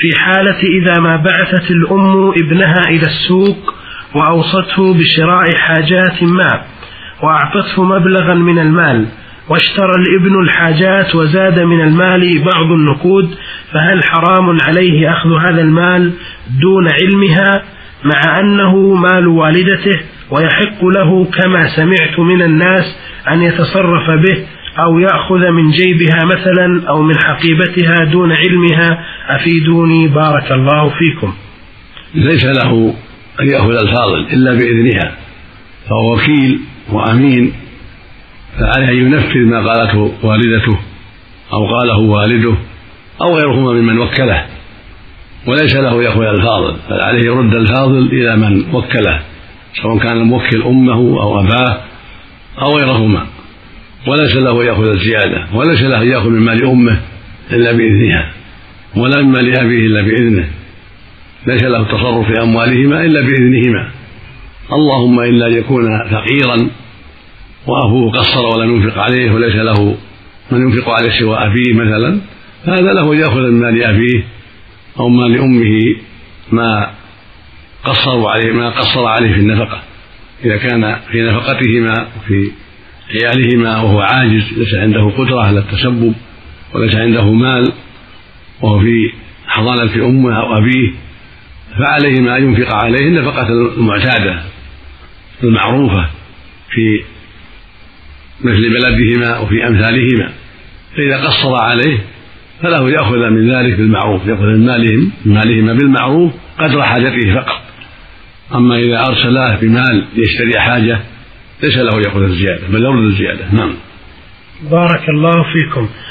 في حالة إذا ما بعثت الأم ابنها إلى السوق وأوصته بشراء حاجات ما وأعطته مبلغا من المال، واشترى الابن الحاجات وزاد من المال بعض النقود، فهل حرام عليه أخذ هذا المال دون علمها مع أنه مال والدته، ويحق له كما سمعت من الناس أن يتصرف به أو يأخذ من جيبها مثلا أو من حقيبتها دون علمها؟ أفيدوني بارك الله فيكم. ليس له أن يأخذ الفاضل إلا بإذنها، فهو وكيل وأمين، فعليه أن ينفذ ما قالته والدته أو قاله والده أو غيرهما ممن وكله، وليس له يأخذ الفاضل، بل عليه يرد الفاضل إلى من وكله، سواء كان الموكل أمه أو أباه أو غيرهما، وليس له يأخذ الزيادة، وليس له يأخذ من مال أمه إلا بإذنها، ولا من مال أبيه إلا بإذنه، ليس له التصرف في أموالهما إلا بإذنهما، اللهم إلا يكون فقيرا وأبوه قصر ولم ينفق عليه وليس له من ينفق عليه سوى أبيه مثلا، فهذا له يأخذ من مال أبيه أو مال أمه ما قصر عليه في النفقة، إذا كان في نفقتهما وفي عيالهما وهو عاجز ليس عنده قدرة على التسبب وليس عنده مال وهو في حضانة أمه أو أبيه، فعليه ما ينفق عليه النفقة المعتادة المعروفة في مثل بلدهما وفي أمثالهما، فإذا قصر عليه فله يأخذ من ذلك بالمعروف، يأخذ من مالهما بالمعروف قدر حاجته فقط، أما إذا أرسله بمال يشتري حاجة ليس له يأخذ الزيادة بل يرد الزيادة. نعم. بارك الله فيكم.